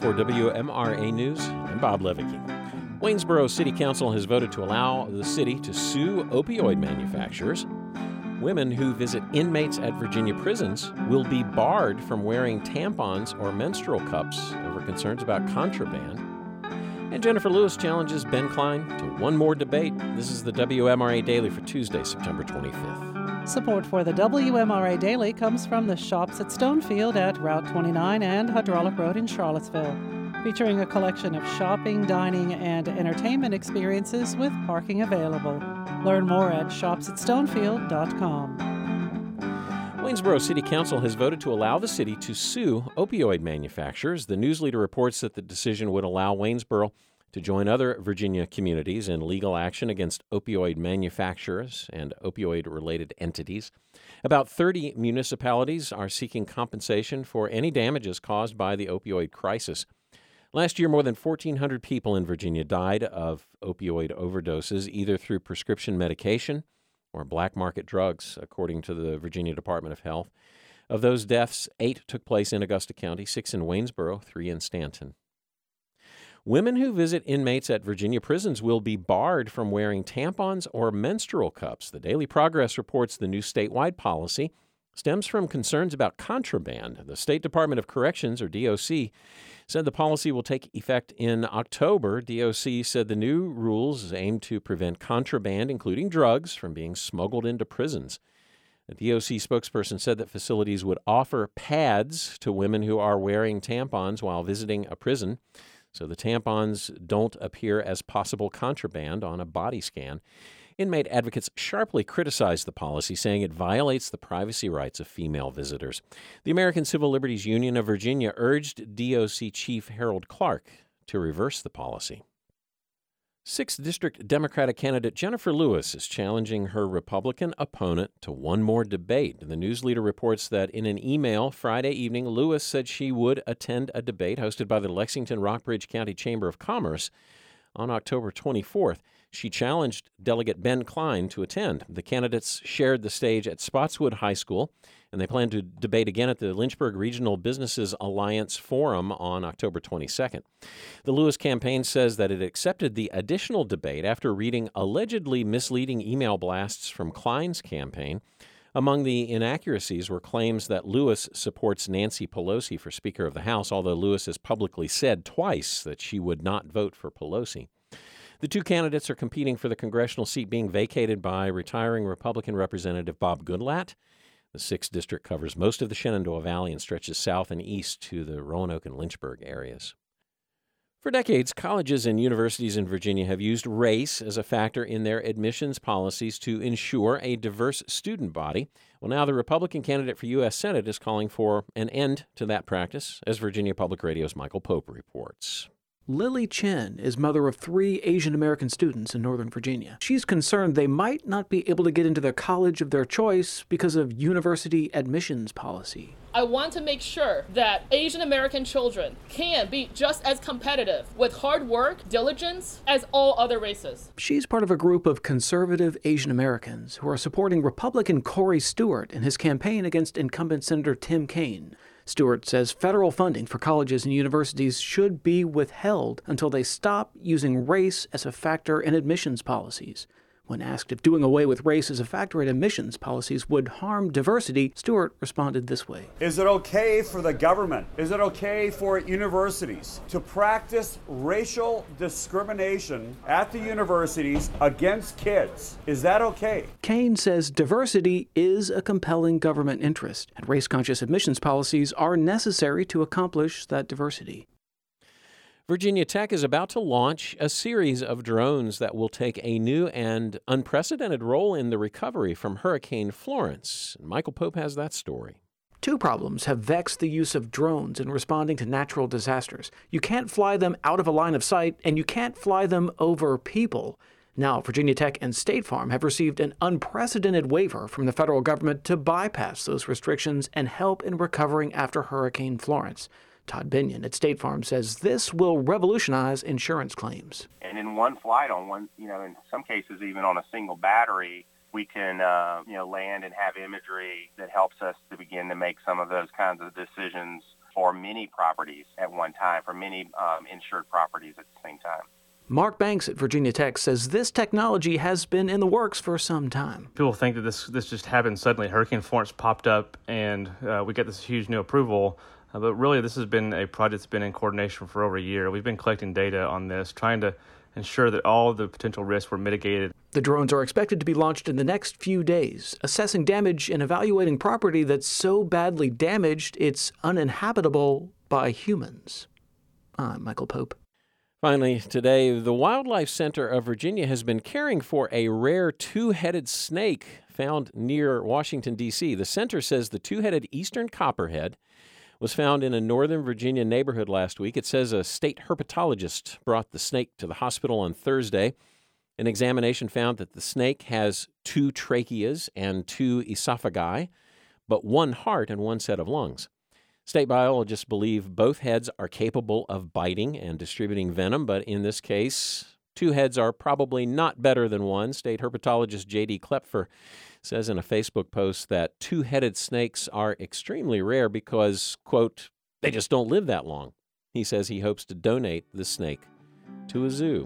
For WMRA News, I'm Bob Levicki. Waynesboro City Council has voted to allow the city to sue opioid manufacturers. Women who visit inmates at Virginia prisons will be barred from wearing tampons or menstrual cups over concerns about contraband. And Jennifer Lewis challenges Ben Klein to one more debate. This is the WMRA Daily for Tuesday, September 25th. Support for the WMRA Daily comes from the shops at Stonefield at Route 29 and Hydraulic Road in Charlottesville, featuring a collection of shopping, dining, and entertainment experiences with parking available. Learn more at shopsatstonefield.com. Waynesboro City Council has voted to allow the city to sue opioid manufacturers. The News Leader reports that the decision would allow Waynesboro to join other Virginia communities in legal action against opioid manufacturers and opioid-related entities. About 30 municipalities are seeking compensation for any damages caused by the opioid crisis. Last year, more than 1,400 people in Virginia died of opioid overdoses, either through prescription medication or black market drugs, according to the Virginia Department of Health. Of those deaths, 8 took place in Augusta County, 6 in Waynesboro, 3 in Stanton. Women who visit inmates at Virginia prisons will be barred from wearing tampons or menstrual cups. The Daily Progress reports the new statewide policy stems from concerns about contraband. The State Department of Corrections, or DOC, said the policy will take effect in October. DOC said the new rules aim to prevent contraband, including drugs, from being smuggled into prisons. The DOC spokesperson said that facilities would offer pads to women who are wearing tampons while visiting a prison, so the tampons don't appear as possible contraband on a body scan. Inmate advocates sharply criticized the policy, saying it violates the privacy rights of female visitors. The American Civil Liberties Union of Virginia urged DOC Chief Harold Clark to reverse the policy. 6th District Democratic candidate Jennifer Lewis is challenging her Republican opponent to one more debate. The News Leader reports that in an email Friday evening, Lewis said she would attend a debate hosted by the Lexington-Rockbridge County Chamber of Commerce on October 24th. She challenged Delegate Ben Klein to attend. The candidates shared the stage at Spotswood High School, and they plan to debate again at the Lynchburg Regional Businesses Alliance Forum on October 22nd. The Lewis campaign says that it accepted the additional debate after reading allegedly misleading email blasts from Klein's campaign. Among the inaccuracies were claims that Lewis supports Nancy Pelosi for Speaker of the House, although Lewis has publicly said twice that she would not vote for Pelosi. The two candidates are competing for the congressional seat being vacated by retiring Republican Representative Bob Goodlatte. The 6th District covers most of the Shenandoah Valley and stretches south and east to the Roanoke and Lynchburg areas. For decades, colleges and universities in Virginia have used race as a factor in their admissions policies to ensure a diverse student body. Well, now the Republican candidate for U.S. Senate is calling for an end to that practice, as Virginia Public Radio's Michael Pope reports. Lily Chen is mother of 3 Asian American students in Northern Virginia. She's concerned they might not be able to get into the college of their choice because of university admissions policy. I want to make sure that Asian American children can be just as competitive with hard work, diligence, as all other races. She's part of a group of conservative Asian Americans who are supporting Republican Corey Stewart in his campaign against incumbent Senator Tim Kaine. Stewart says federal funding for colleges and universities should be withheld until they stop using race as a factor in admissions policies. When asked if doing away with race as a factor in admissions policies would harm diversity, Stewart responded this way. Is it okay for the government? Is it okay for universities to practice racial discrimination at the universities against kids? Is that okay? Kaine says diversity is a compelling government interest, and race-conscious admissions policies are necessary to accomplish that diversity. Virginia Tech is about to launch a series of drones that will take a new and unprecedented role in the recovery from Hurricane Florence. Michael Pope has that story. 2 problems have vexed the use of drones in responding to natural disasters. You can't fly them out of a line of sight, and you can't fly them over people. Now, Virginia Tech and State Farm have received an unprecedented waiver from the federal government to bypass those restrictions and help in recovering after Hurricane Florence. Todd Binion at State Farm says this will revolutionize insurance claims. And in one flight, on one, in some cases even on a single battery, we can, land and have imagery that helps us to begin to make some of those kinds of decisions for many properties at one time, for many insured properties at the same time. Mark Banks at Virginia Tech says this technology has been in the works for some time. People think that this just happened suddenly. Hurricane Florence popped up and we got this huge new approval. But really, this has been a project that's been in coordination for over a year. We've been collecting data on this, trying to ensure that all of the potential risks were mitigated. The drones are expected to be launched in the next few days, assessing damage and evaluating property that's so badly damaged it's uninhabitable by humans. I'm Michael Pope. Finally, today, the Wildlife Center of Virginia has been caring for a rare two-headed snake found near Washington, D.C. The center says the two-headed eastern copperhead was found in a northern Virginia neighborhood last week. It says a state herpetologist brought the snake to the hospital on Thursday. An examination found that the snake has 2 tracheas and 2 esophagi, but 1 heart and 1 set of lungs. State biologists believe both heads are capable of biting and distributing venom, but in this case, 2 heads are probably not better than 1. State herpetologist J.D. Klepfer says in a Facebook post that 2-headed snakes are extremely rare because, quote, they just don't live that long. He says he hopes to donate the snake to a zoo.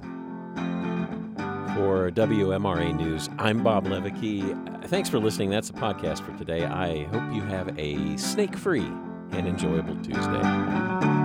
For WMRA News, I'm Bob Levicki. Thanks for listening. That's the podcast for today. I hope you have a snake-free and enjoyable Tuesday.